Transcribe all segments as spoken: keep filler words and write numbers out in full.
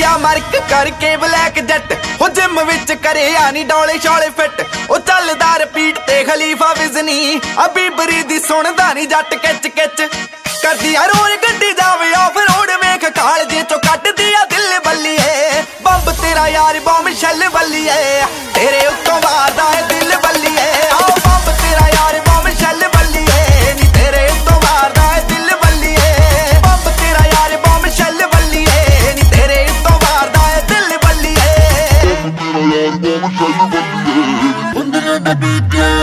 आ मरक करके ब्लैक जट हो जिम विच करे आनी डोले शोले फिट ओ चलदा रिपीट ते खलीफा विजनी अभी बरी दी सुनदा नी जट किच किच करदी आ रोज गड्डी जावे ऑफ रोड वेख काल जे चो कट दिया दिल बल्लीए बंब तेरा यार बम शल बल्लीए तेरे उत्तों वारदा है दिल बल्लीए आओ बंब तेरा यार बम शल बल्लीए नी तेरे उत्तों वारदा है दिल बल्लीए बंब तेरा यार बम शल बल्लीए नी तेरे उत्तों वारदा है दिल बल्लीए उंदरे नबी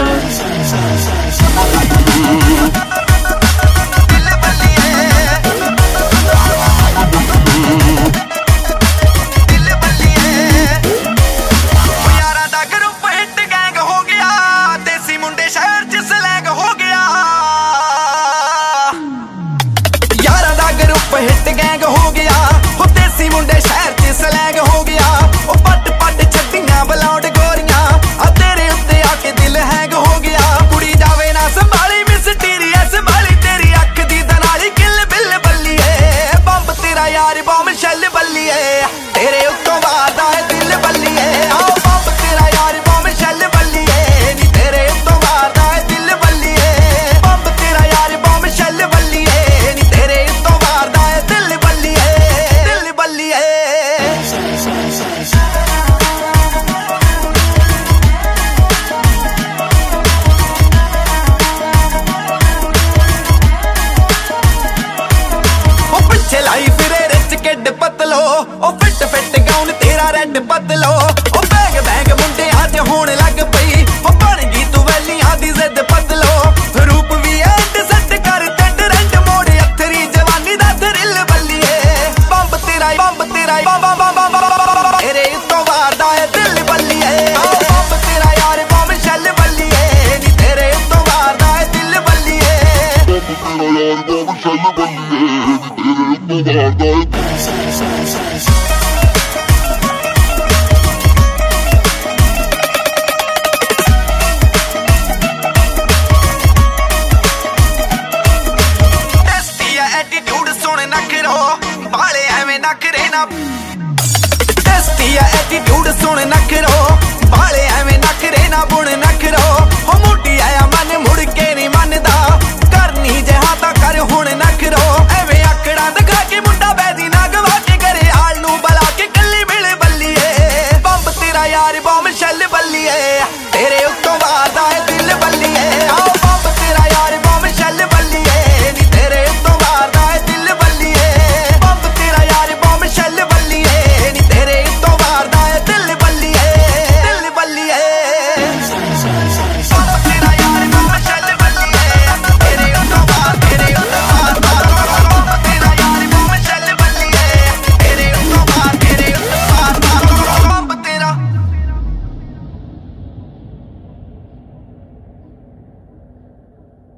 हिट गैंग हो गया हो देसी मुंडे शहर च स्लैंग हो गया ओ पट पट छड्डियां बलौंड गोरियां आ तेरे उत्ते आके दिल हैंग हो गया कुड़ी जावे ना संभाली मिस्टीरियस बाली तेरी अख दी दनाली किल बिल बल्लीए बंब तेरा यार बम शल बल्लीए तेरे उत्तों वारदा है दिल बल्लीए आओ बंब तेरा यार बम शल बल्लीए नी तेरे उत्तों वारदा है दिल बल्लीए बंब तेरा यार बम शल बल्लीए नी तेरे उत्तों वारदा है दिल बल्लीए दिल बल्लीए ओ पिछे लाई फिरे रिच किड पतलो ओ फिट फिट गाउन तेरा रेड बदलो ओ बैग बैग मुंडे आज होने लग पई ओ बन गई तू वैलियां दी जिद बदलो रूप भी एंड सेट कर टेंड रेंड मोड़ अथरी जवानी दा थ्रिल बल्लीए बंब तेरा बंब तेरा बम बम बम तेरे उत्तों वारदा है दिल बल्लीए आओ बंब तेरा यार बम शल बल्लीए नी तेरे उत्तों वारदा है दिल बल्लीए बंब तेरा यार बम शल बल्लीए नी तेरे उत्तों वारदा है एटीट्यूड सुन नखरो बाले एवें नखरे ना बुन नखरो हो मोटी आया